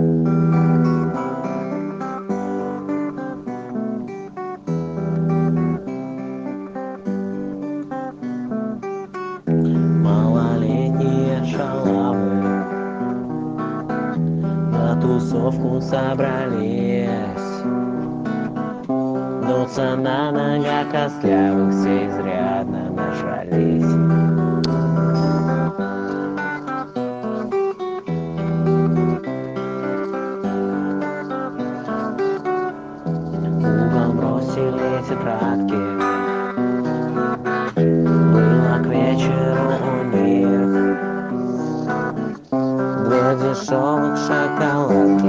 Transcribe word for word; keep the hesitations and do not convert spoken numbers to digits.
Малолетние шалавы на тусовку собрались, гнутся на ногах костлявых, все изрядно нажрались. Угол бросили тетрадки, было к вечеру у них две дешевых шоколадки.